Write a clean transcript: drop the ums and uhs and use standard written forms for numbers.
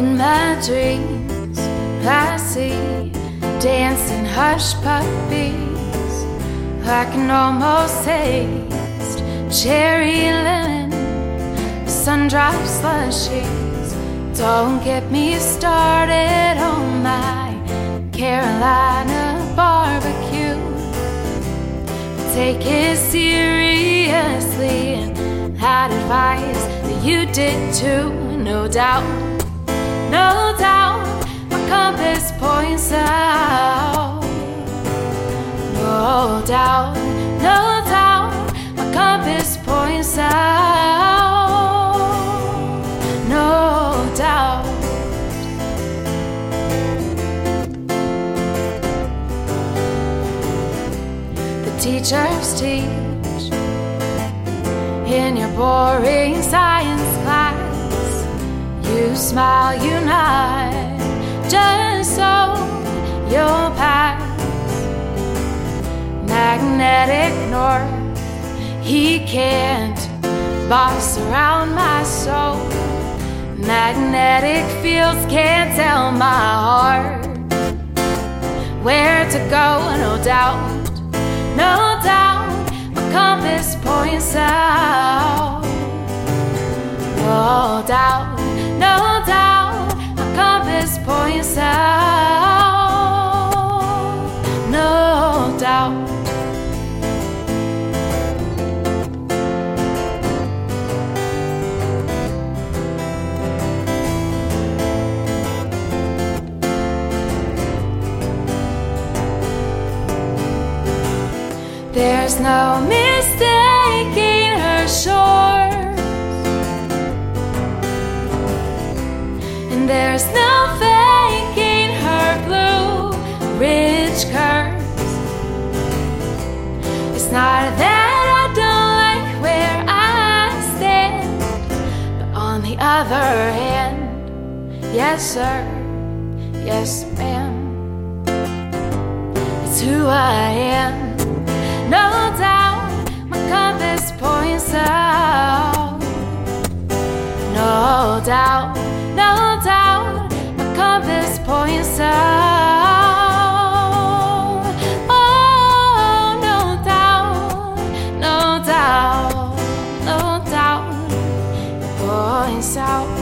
In my dreams, I see dancing hush puppies. I can almost taste cherry lemon, sun-drop slushies. Don't get me started on my Carolina barbecue. Take it seriously, and I'd advise that you did too. No doubt, no doubt, my compass points out. No doubt, no doubt, my compass points out. No doubt. The teachers teach in your boring science class. You smile, you nod, just so you'll pass. Magnetic north, he can't boss around my soul. Magnetic fields can't tell my heart where to go. No doubt, no doubt, my compass points out. No doubt, no doubt, my compass points out. No doubt. There's no mistaking her shores, and there's no faking her blue ridge curves. It's not that I don't like where I stand, but on the other hand, yes sir, yes ma'am, it's who I am. No doubt, my compass points out. No doubt, no doubt, my compass points out. Oh, no doubt, no doubt, no doubt, it points out.